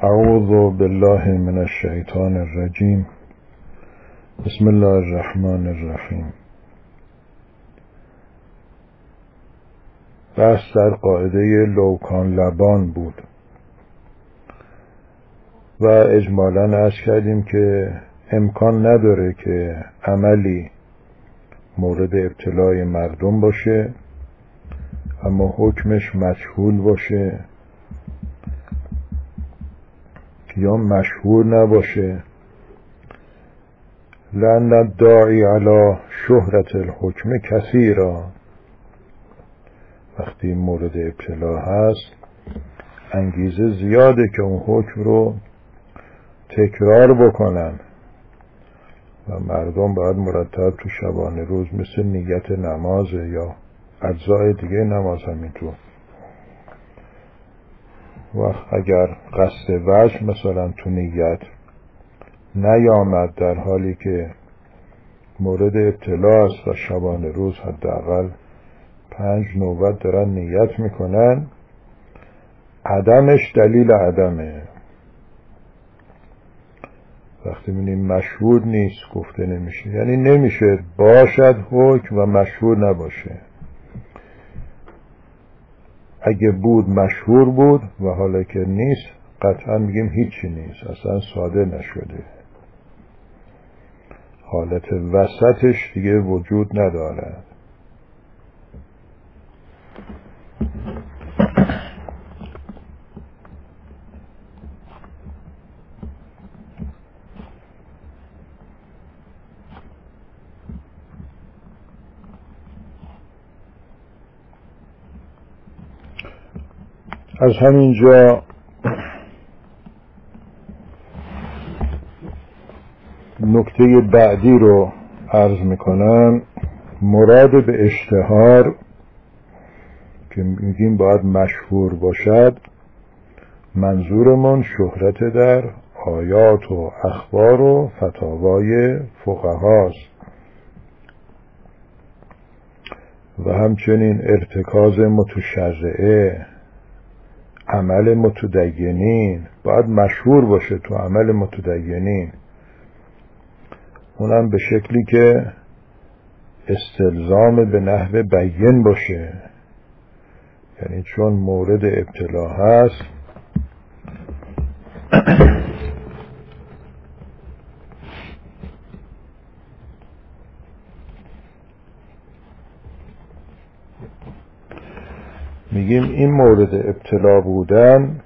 اعوذ بالله من الشیطان الرجیم. بسم الله الرحمن الرحیم. بحث در قاعده لوکان لبان بود و اجمالاً عرض کردیم که امکان نداره که عملی مورد ابتلای مردم باشه اما حکمش مجهول باشه یا مشهور نباشه. لأن الداعی علی شهرت الحکم کثیرا، وقتی مورد ابتلا هست انگیزه زیاده که اون حکم رو تکرار بکنن و مردم باید مرتب تو شبانه روز مثل نیت نماز یا اجزای دیگه نماز همینطور وقت اگر قصد وجه مثلا تو نیت نیامد در حالی که مورد ابتلا است و شبانه روز حداقل 5 نوبت دارن نیت میکنن، عدمش دلیل عدمه. وقتی می‌بینیم مشهور نیست گفته نمیشه، یعنی نمیشه باشد حکم و مشهور نباشه. اگه بود مشهور بود و حالا که نیست قطعا میگیم هیچی نیست، اصلا صادر نشده، حالت وسطش دیگه وجود نداره. از همینجا نکته بعدی رو عرض میکنم. مراد به اشتهار که میگیم باید مشهور باشد، منظورمون شهرت در آیات و اخبار و فتاوای فقهاست و همچنین ارتکاز متشرعه، عمل متدینین باید مشهور باشه تو عمل متدینین، اونم به شکلی که استلزام به نحو بیان باشه، یعنی چون مورد ابتلا هست میگیم این مورد ابتلا بودن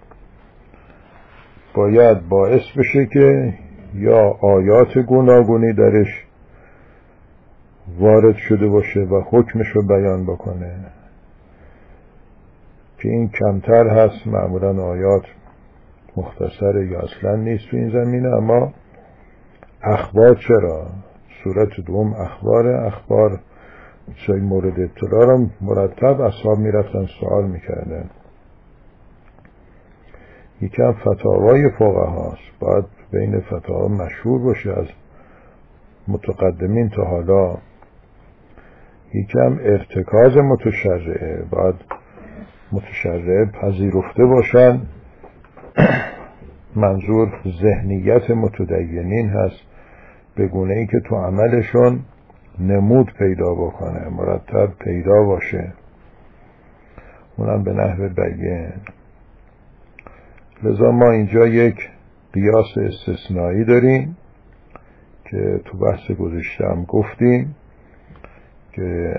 باید باعث بشه که یا آیات گوناگونی درش وارد شده باشه و حکمش رو بیان بکنه که این کمتر هست، معمولا آیات مختصره یا اصلا نیست تو این زمینه. اما اخبار چرا؟ سورت دوم اخبار چای مورد ابتلا رو مرتب اصحاب میرفتن سوال میکردن. یکم فتاوای فقهاست، باید بین فتاوا مشهور باشه از متقدمین تا حالا. یکم ارتکاز متشرعه، باید متشرعه پذیرفته باشن. منظور ذهنیت متدینین هست، به گونه ای که تو عملشون نمود پیدا بکنه، مرتب پیدا باشه، اونم به نحو بیان. لذا ما اینجا یک قیاس استثنایی داریم که تو بحث گذشته هم گفتیم که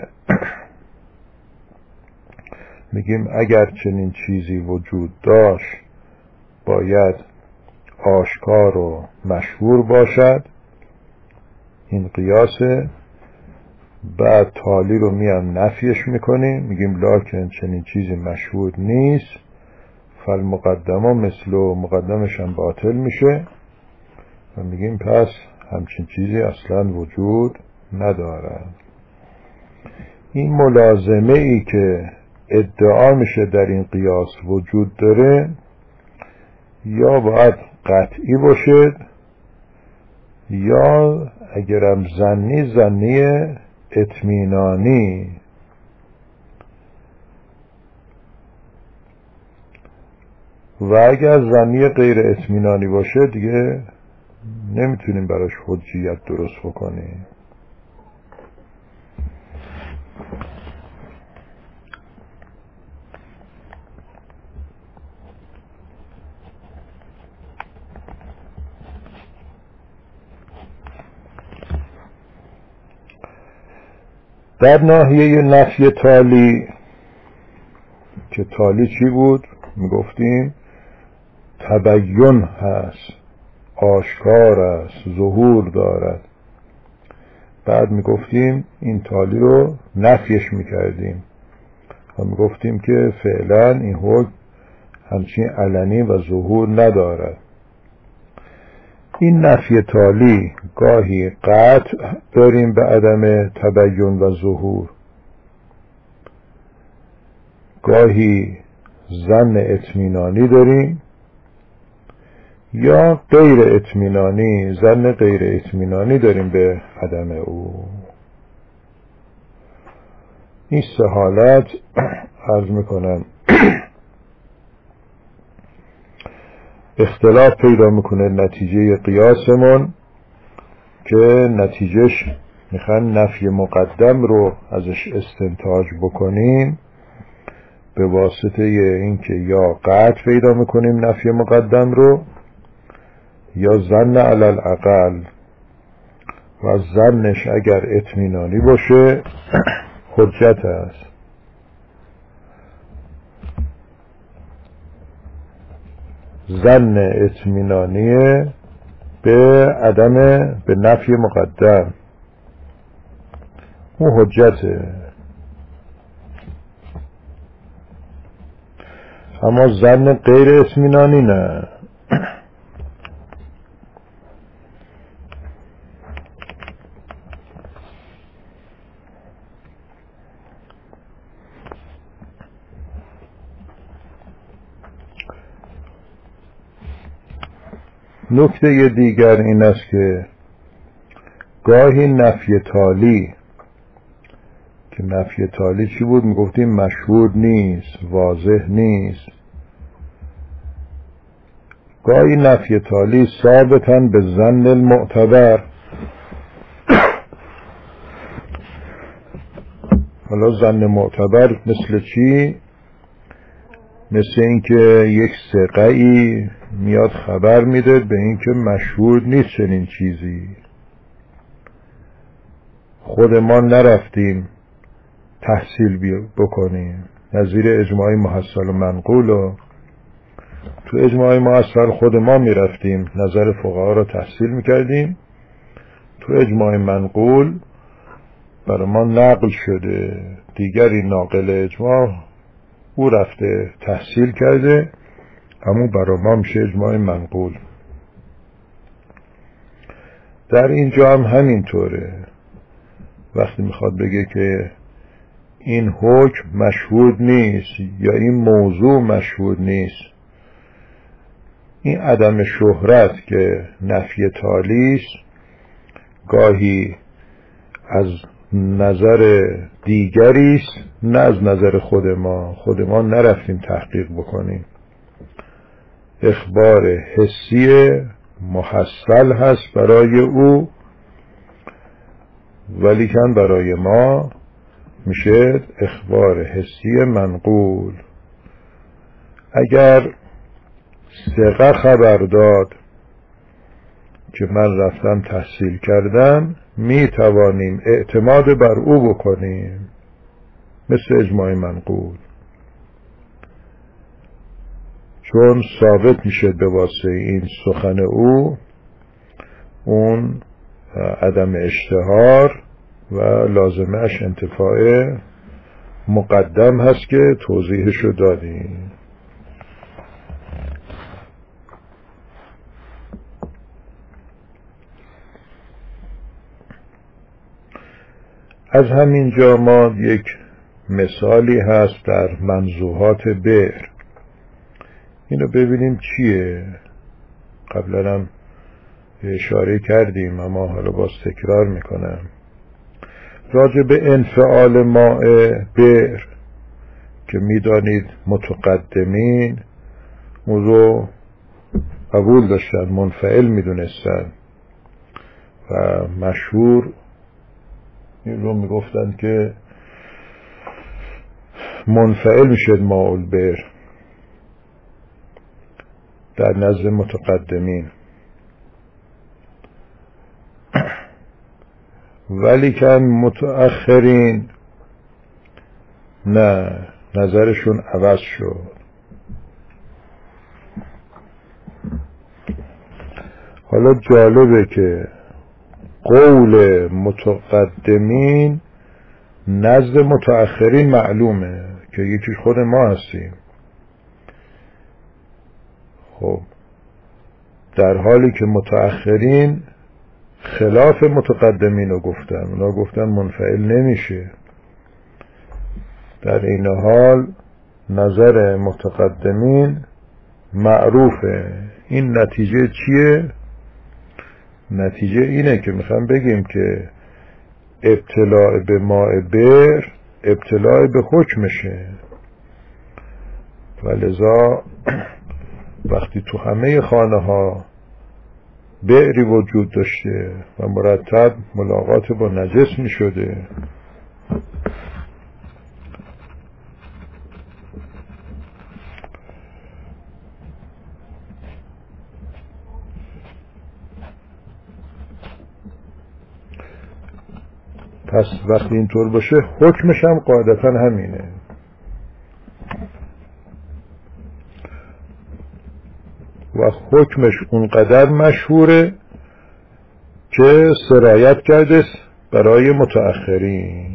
میگیم اگر چنین چیزی وجود داشت باید آشکار و مشهور باشد، این قیاسه. بعد تالی رو میام نفیش میکنیم، میگیم لکن چنین چیزی مشهور نیست، فالمقدمه مثل مقدمش هم باطل میشه و میگیم پس همچین چیزی اصلا وجود نداره. این ملازمه ای که ادعا میشه در این قیاس وجود داره یا باید قطعی باشه یا اگرم ظنی اطمینانی. و اگر ظنی غیر اطمینانی باشه دیگه نمیتونیم براش حجیت درست بکنیم. در ناحیه نفی تالی که تالی چی بود؟ میگفتیم تبین هست، آشکار است، ظهور دارد. بعد میگفتیم این تالی رو نفیش میکردیم و میگفتیم که فعلا این حکم همچین علنی و ظهور ندارد. این نفی تالی گاهی قطع داریم به عدم تبین و ظهور، گاهی ظن اطمینانی داریم، یا غیر اطمینانی، ظن غیر اطمینانی داریم به عدم او. این سه حالت عرض میکنم اختلاف پیدا میکنه نتیجه قیاسمون، که نتیجهش میخوان نفی مقدم رو ازش استنتاج بکنیم به واسطه اینکه یا قطع پیدا میکنیم نفی مقدم رو، یا ظن علی الاقل، و ظنش اگر اطمینانی باشه حجت است. ظن اطمینانی به عدم به نفی مقدم اون حجته، اما ظن غیر اطمینانی نه. نکته دیگر این است که گاهی نفی تالی، که نفی تالی چی بود؟ میگفتیم مشهود نیست، واضح نیست. گاهی نفی تالی ثابتاً به ظن المعتبر. حالا ظن معتبر مثل چی؟ مثل اینکه یک ثقه‌ای میاد خبر میده به اینکه مشهود نیست چنین چیزی، خود ما نرفتیم تحصیل بکنیم. نظیر اجماعی محصل و منقول، و تو اجماعی محصل خود ما میرفتیم نظر فقها رو تحصیل میکردیم، تو اجماعی منقول برای ما نقل شده، دیگری ناقل اجماع او رفته تحصیل کرده، همون برای ما میشه اجماع منقول. در اینجا هم همینطوره. وقتی میخواد بگه که این حکم مشهود نیست یا این موضوع مشهود نیست، این عدم شهرت که نفی تالیست گاهی از نظر دیگریست، نه از نظر خود ما نرفتیم تحقیق بکنیم. اخبار حسی محصل هست برای او، ولیکن برای ما میشه اخبار حسی منقول. اگر ثقه خبر داد که من رفتم تحصیل کردم، می توانیم اعتماد بر او بکنیم مثل اجماع منقول، چون ثابت میشه به واسطه این سخن او اون عدم اشتهار و لازمش انتفاع مقدم هست که توضیحشو دادیم. از همینجا ما یک مثالی هست در منزوحات بئر، اینو ببینیم چیه. قبلا هم اشاره کردیم اما حالا باز تکرار میکنم. راجع به انفعال ماء بئر که میدانید متقدمین موضوع قبول داشتن، منفعل میدونستن و مشهور این رو میگفتن که منفعل میشد ماء البئر در نزد متقدمین، ولی که متأخرین نه، نظرشون عوض شد. حالا جالبه که قول متقدمین نزد متأخرین معلومه که یکیش خود ما هستیم. خب در حالی که متأخرین خلاف متقدمین رو گفتن، اونا گفتن منفعل نمیشه. در این حال نظر متقدمین معروفه. این نتیجه چیه؟ نتیجه اینه که میخوام بگیم که ابتلاع به ماء بئر ابتلاع به حکمشه و لذا وقتی تو همه خانه ها بئری وجود داشته و مرتب ملاقات با نجس می شده، پس وقتی اینطور باشه حکمش هم قاعدتا همینه. و حکمش اونقدر مشهوره که سرایت کرده برای متأخرین.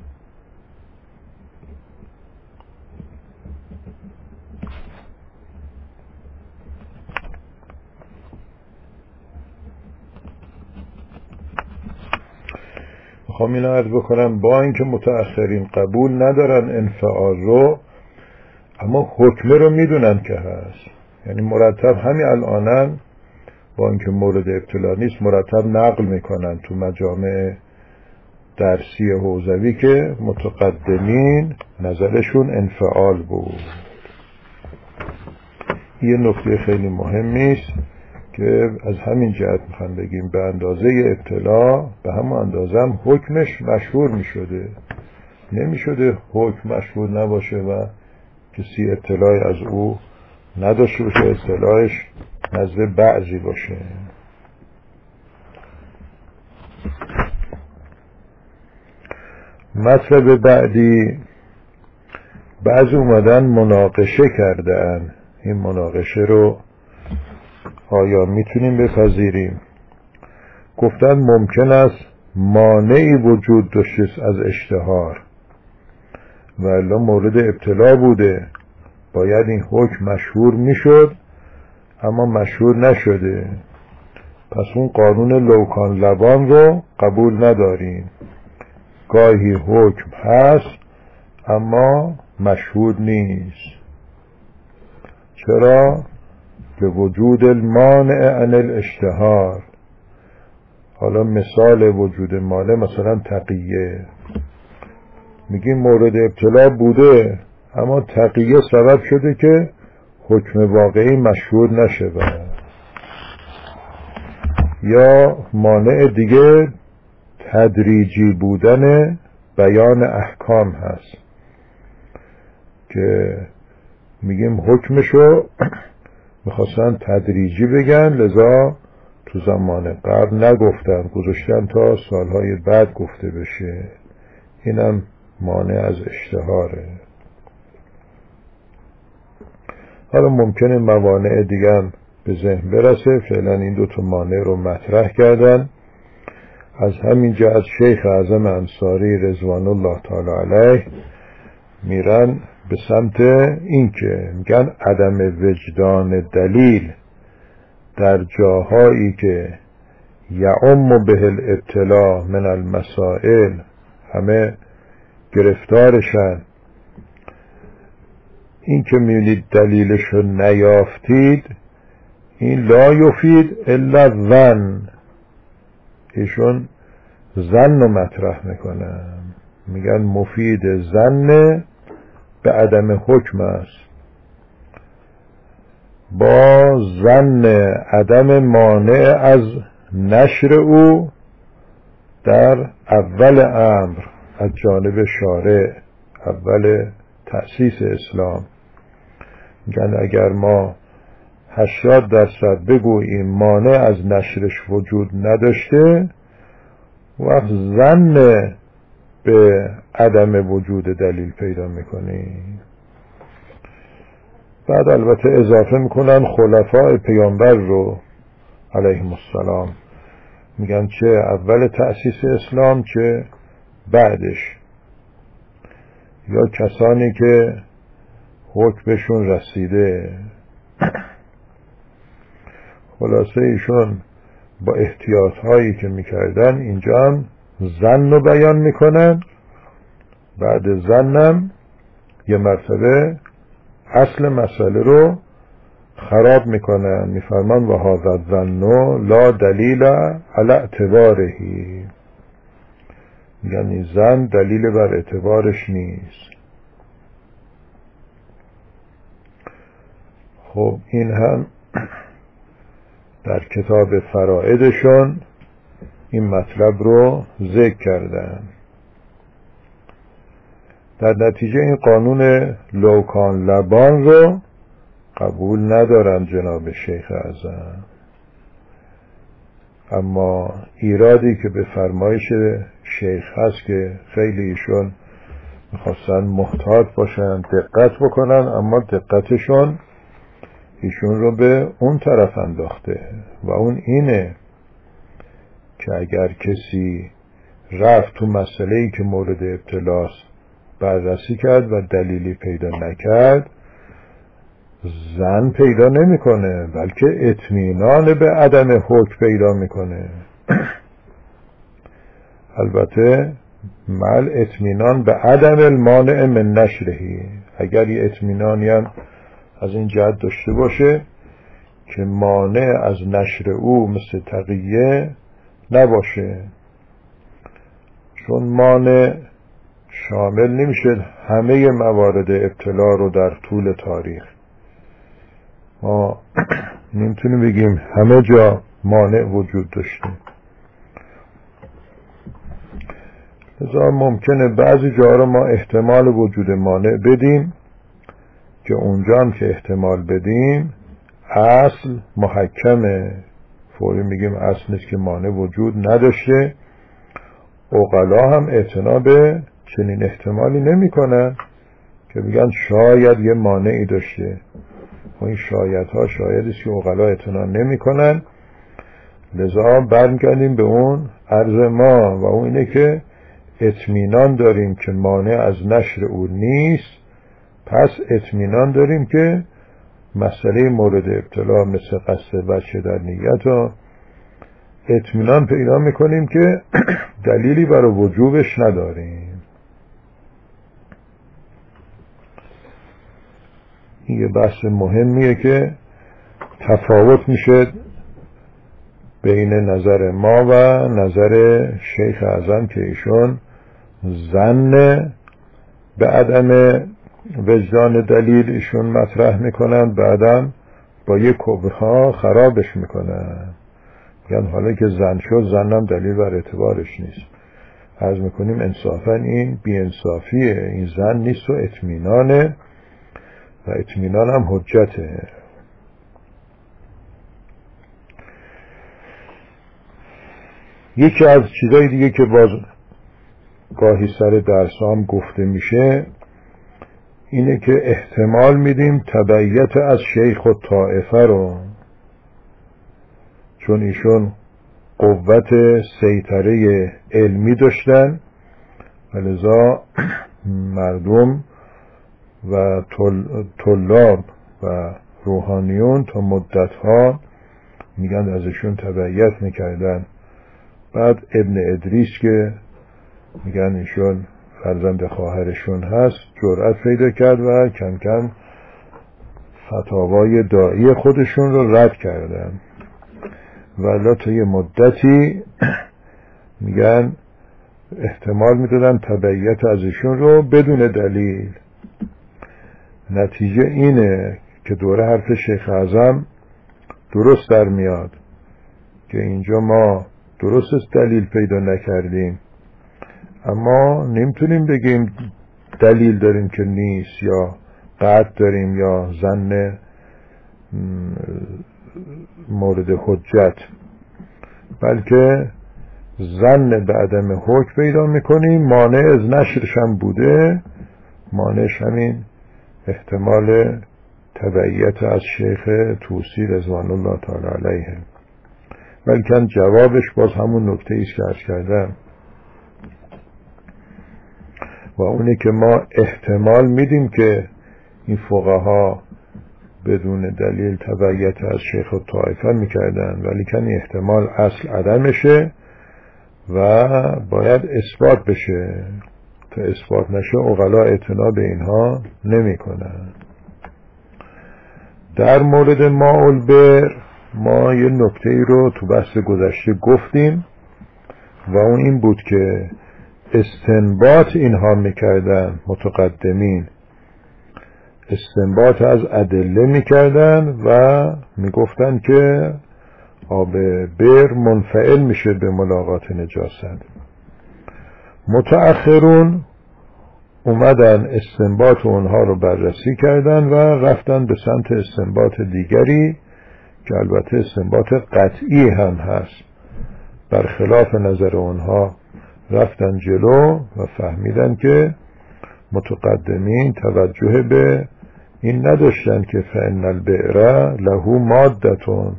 میخوام اینو عرض بکنم با اینکه متأخرین قبول ندارن انفعال رو، اما حکمه رو میدونن که هست. یعنی مرتب همین الانن با اینکه مورد ابتلا نیست مرتب نقل میکنن تو مجامع درسی حوزوی که متقدمین نظرشون انفعال بود. یه نکته خیلی مهمی است که از همین جهت میخوام بگیم به اندازه ابتلا به همون اندازه هم حکمش مشهور میشده. نمیشده حکم مشهور نباشه و کسی اطلاعی از او نداشته باشه، اطلاعش نزد بعضی باشه. مطلب بعدی، بعضی اومدن مناقشه کردن. این مناقشه رو آیا میتونیم بپذیریم؟ گفتن ممکن است مانعی وجود داشته از اشتهار و الا مورد ابتلا بوده، باید این حکم مشهور میشد اما مشهور نشده، پس اون قانون لوکان لبان رو قبول نداریم. گاهی حکم هست اما مشهور نیست. چرا؟ به وجود المانع عن الاشتهار. حالا مثال وجود مانع مثلا تقیه، میگیم مورد ابتلا بوده اما تقیه سبب شده که حکم واقعی مشهور نشه. یا مانع دیگه تدریجی بودن بیان احکام هست که میگیم حکمشو میخواستن تدریجی بگن، لذا تو زمان قبل نگفتن، گذاشتن تا سالهای بعد گفته بشه. اینم مانع از اشتهاره. حالا ممکنه موانع دیگه هم به ذهن برسه، فعلا این دو تا مانع رو مطرح کردن. از همین جهت شیخ اعظم انصاری رضوان الله تعالی علیه میرن به سمت این که میگن عدم وجدان دلیل در جاهایی که یعم به الابتلا من المسائل همه گرفتارشن، این که میبینید دلیلشو نیافتید، این لا یفید الا ظن. ایشون ظن رو مطرح میکنن، میگن مفید ظن به عدم حکم است. با ظن عدم مانع از نشر او در اول امر از جانب شارع، اول تأسیس اسلام. میگن اگر ما 80% بگوییم مانع از نشرش وجود نداشته، وقت ظن به عدم وجود دلیل پیدا میکنیم. بعد البته اضافه میکنن خلفاء پیامبر رو علیهم السلام، میگن چه اول تأسیس اسلام چه بعدش، یا کسانی که حکمشون رسیده. خلاصه ایشون با احتیاط هایی که میکردن اینجا هم ظن رو بیان میکنن، بعد ظنم یه مرتبه اصل مسئله رو خراب میکنن، میفرمان و هذا الظن لا دلیل علی اعتبارهی، یعنی ظن دلیل بر اعتبارش نیست. خب این هم در کتاب فرائدشون این مطلب رو ذکر کردن. در نتیجه این قانون لوکان لبان رو قبول ندارن جناب شیخ اعظم، اما ایرادی که به فرمایش شیخ هست که خیلی ایشون میخواستن محتاط باشن، دقت بکنن، اما دقتشون ایشون رو به اون طرف انداخته و اون اینه که اگر کسی رفت تو مسئله‌ای که مورد ابتلاست بررسی کرد و دلیلی پیدا نکرد، ظن پیدا نمیکنه، بلکه اطمینان به عدم حکم پیدا میکنه. البته مال اطمینان به عدم المانع من نشرهی، اگر یه اطمینانی هم از این جهت داشته باشه که مانع از نشر او مثل تقیه نباشه، چون مانع شامل نمیشه همه موارد ابتلا رو در طول تاریخ. ما نمیتونیم بگیم همه جا مانع وجود داشته، لذا ممکنه بعضی جا رو ما احتمال وجود مانع بدیم که اونجا هم که احتمال بدیم اصل محکمه، فوری میگیم اصل نیست که مانع وجود نداشته. عقلا هم اعتنا به چنین احتمالی نمی کنن که بگن شاید یه مانعی داشته، و این شایدها شایدیست که عقلا اعتنا نمی کنن. لذا برمیگردیم به اون عرض ما و اون اینه که اطمینان داریم که مانع از نشر او نیست، پس اطمینان داریم که مسئله مورد ابتلا مثل قصد بچه در نیت ها اطمینان پیدا میکنیم که دلیلی برای وجوبش نداریم. این یه بحث مهمیه که تفاوت میشه بین نظر ما و نظر شیخ اعظم که ایشون ظن به عدم وجدان دلیل ایشون مطرح میکنن، بعدم با یک کبرها خرابش میکنن، یعنی حالا که ظن شد ظنم دلیل بر اعتبارش نیست. عرض میکنیم انصافا این بی انصافیه، این ظن نیست و اطمینانه و اطمینان هم حجته. یکی از چیزای دیگه که باز گاهی سر درسام گفته میشه اینه که احتمال میدیم تبعیت از شیخ و طائفه رو، چون ایشون قوت سیطره علمی داشتن و لذا مردم و طلاب و روحانیون تا مدتها میگن ازشون تبعیت میکردن. بعد ابن ادریس که میگن ایشون فرزند خواهرشون هست جرأت پیدا کرد و کم کم فتاوای داعی خودشون رو رد کردن، ولی تا یه مدتی میگن احتمال میدادن تبعیت ازشون رو بدون دلیل. نتیجه اینه که دوره حرف شیخ اعظم درست در میاد که اینجا ما درست دلیل پیدا نکردیم، اما نمیتونیم بگیم دلیل داریم که نیست یا قطع داریم یا ظن مورد حجت، بلکه ظن به عدم حکم پیدا میکنیم. مانع از نشرش هم بوده، مانعش همین احتمال تبعیت از شیخ طوسی رضوان الله تعالی علیه. بلکه جوابش باز همون نکته ایست که عرض کردم و اونه که ما احتمال میدیم که این فقها بدون دلیل تبعیت از شیخ الطائفه میکردن، ولی که این احتمال اصل عدمشه و باید اثبات بشه. تا اثبات نشه عقلا اعتنا به اینها نمی کنن. در مورد ماء البئر ما یه نکته ای رو تو بحث گذشته گفتیم و اون این بود که استنباط اینها میکردن، متقدمین استنباط از ادله میکردن و میگفتن که آب بئر منفعل میشه به ملاقات نجاست. متأخرون اومدن استنباط اونها رو بررسی کردن و رفتن به سمت استنباط دیگری که البته استنباط قطعی هم هست، برخلاف نظر اونها رفتن جلو و فهمیدن که متقدمین توجه به این نداشتن که فإن البئر له مادتون.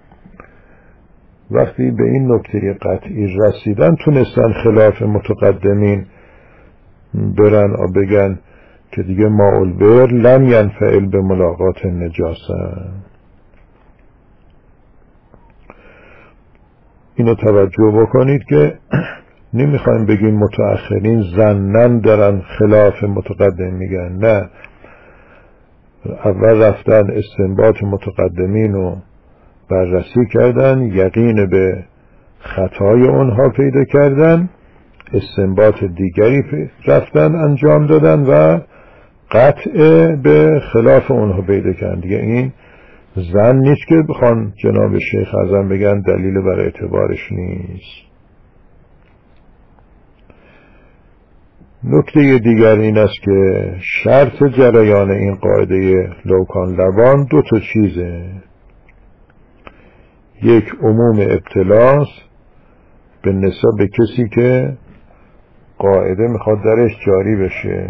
وقتی به این نکته قطعی رسیدن تونستن خلاف متقدمین برن و بگن که دیگه ماء البئر لم ینفعل به ملاقات نجاسه. اینو توجه بکنید که نمیخوایم بگیم متأخرین ظنن دارن خلاف متقدم میگن، نه، اول رفتن استنباط متقدمین رو بررسی کردن، یقین به خطای اونها پیدا کردن، استنباط دیگری رفتن انجام دادن و قطع به خلاف اونها پیدا کردن. دیگه این ظن نیست که بخوان جناب شیخ اعظم بگن دلیل بر اعتبارش نیست. نکته دیگر این است که شرط جریان این قاعده لوکان لبان دو تا چیزه. یک عموم ابتلاس به نسبت به کسی که قاعده میخواد درش جاری بشه.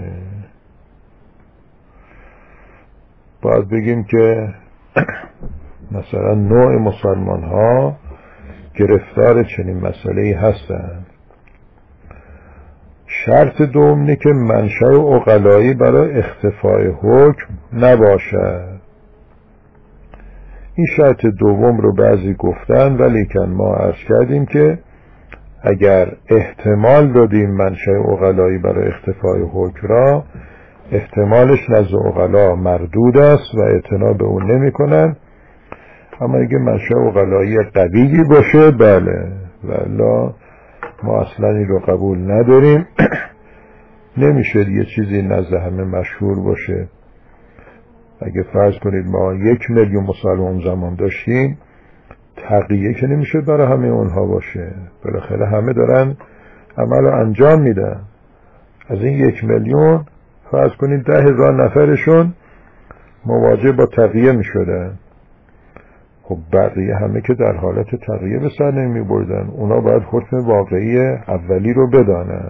باید بگیم که مثلا نوع مسلمان ها گرفتار چنین مسئله‌ای هستن. شرط دوم اینه که منشأ عقلایی برای اختفای حکم نباشد. این شرط دوم رو بعضی گفتن، ولیکن ما عرض کردیم که اگر احتمال دادیم منشأ عقلایی برای اختفای حکم را، احتمالش نزد عقلا مردود است و اعتنا به اون نمی کنن. اما اگه منشأ عقلایی قوی باشه بله، والا ما اصلا این رو قبول نداریم. نمیشه یه چیزی نزد همه مشهور باشه. اگه فرض کنید ما 1 میلیون مسلمان زمان داشتیم، تقیه که نمیشه برای همه اونها باشه، بالاخره همه دارن عمل رو انجام میدن. از این 1 میلیون فرض کنید 10,000 نفرشون مواجه با تقیه میشدن. خب بقیه همه که در حالت تقیه به سر نمی بردن، اونا باید حکم واقعی اولی رو بدانن.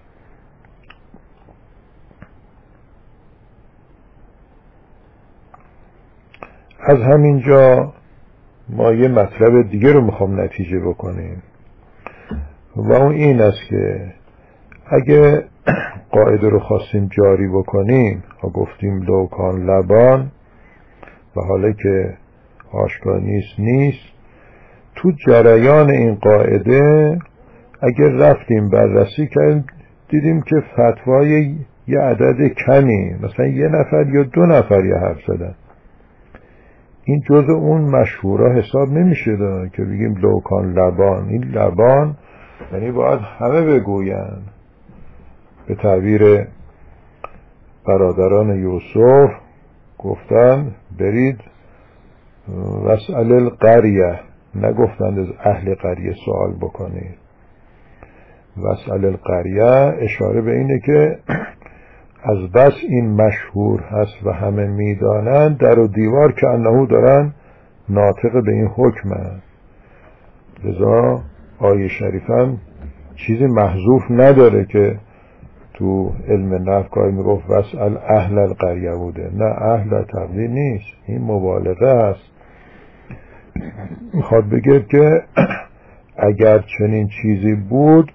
از همینجا ما یه مطلب دیگه رو میخوام نتیجه بکنیم و اون این است که اگه قاعده رو خواستیم جاری بکنیم و گفتیم لوکان لبان و حالا که آشکار نیست، تو جریان این قاعده اگر رفتیم بررسی کردیم دیدیم که فتوای یه عدد کمی، مثلا 1 نفر یا 2 نفر یه حرف زدن، این جزء اون مشهورا حساب نمیشه که بگیم لوکان لبان. این لبان یعنی باید همه بگوین. به تعبیر برادران یوسف گفتن برید واسأل القریه، نگفتند از اهل قریه سوال بکنید. واسأل القریه اشاره به اینه که از بس این مشهور هست و همه میدانند، در و دیوار که انهو دارن ناطق به این حکمه. لذا آیه شریفم چیزی محذوف نداره که تو علم نحو گاهی میگفت واسأل اهل القریه بوده. نه، اهل تقدیر نیست، این مبالغه است. میخواد بگه که اگر چنین چیزی بود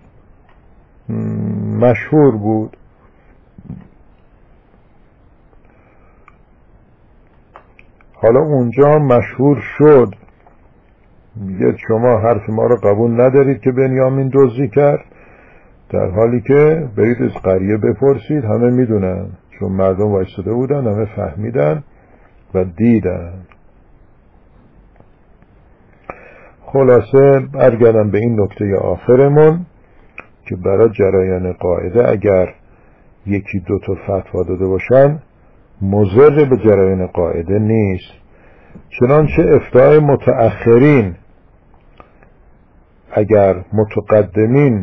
مشهور بود. حالا اونجا مشهور شد، میگه شما حرف ما رو قبول ندارید که بنیامین دزدی کرد، در حالی که برید از قریه بپرسید، همه میدونن، چون مردم وایساده بودن، همه فهمیدن و دیدن. خلاصه برگردم به این نکته آخرمون که برای جریان قاعده اگر یکی دو تا فتوا داده باشن مضر به جریان قاعده نیست. چنانچه افتای متأخرین اگر متقدمین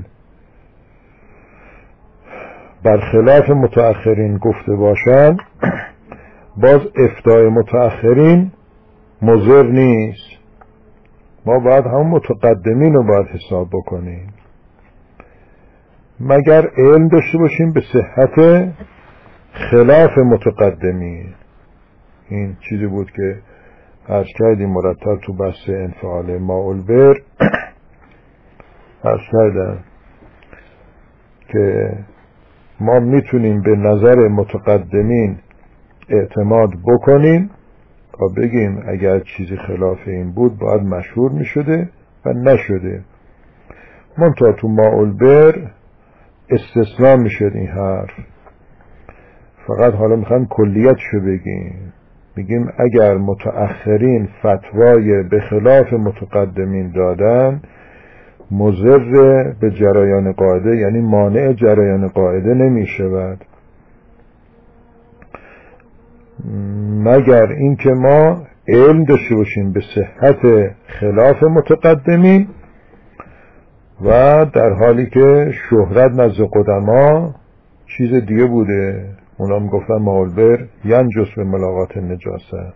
برخلاف متأخرین گفته باشن، باز افتای متأخرین مضر نیست. ما باید هم متقدمین رو باید حساب بکنیم، مگر علم داشته باشیم به صحت خلاف متقدمین. این چیزی بود که عرض کردیم مرتب تو بحث انفعال ماء‌البر عرض کردم که ما میتونیم به نظر متقدمین اعتماد بکنیم و بگیم اگر چیزی خلاف این بود باید مشهور میشده و نشده. منتها تو ماء‌البر استثناء میشد این حرف. فقط حالا میخوایم کلیتشو بگیم، میگیم اگر متأخرین فتوای به خلاف متقدمین دادن مضر به جریان قاعده، یعنی مانع جریان قاعده نمیشود، مگر اینکه ما علم داشته باشیم به صحت خلاف متقدمین و در حالی که شهرت نزد قدما چیز دیگه بوده. اونا میگفتن ماء‌البر ینجس به ملاقات نجاسه.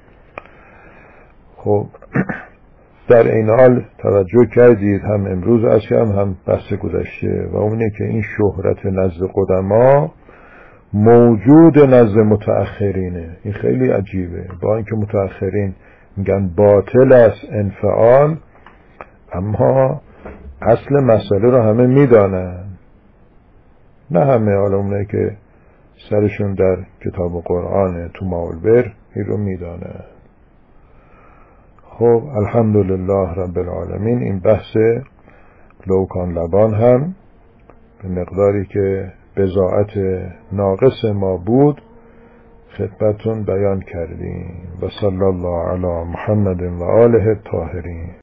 خب در این حال توجه کردید هم امروز هم بحث گذشته و اونه که این شهرت نزد قدما موجود نزد متأخرینه. این خیلی عجیبه، با اینکه متأخرین میگن باطل است انفعال، اما اصل مسئله رو همه میدانن. نه همه، حالا اونه که سرشون در کتاب قرآن تو ماء‌البر این رو میدانه. خب الحمدلله رب العالمین. این بحث لوکان لبان هم به مقداری که بضاعت ناقص ما بود خدمتون بیان کردیم. و صلی الله علی محمد و آله الطاهرین.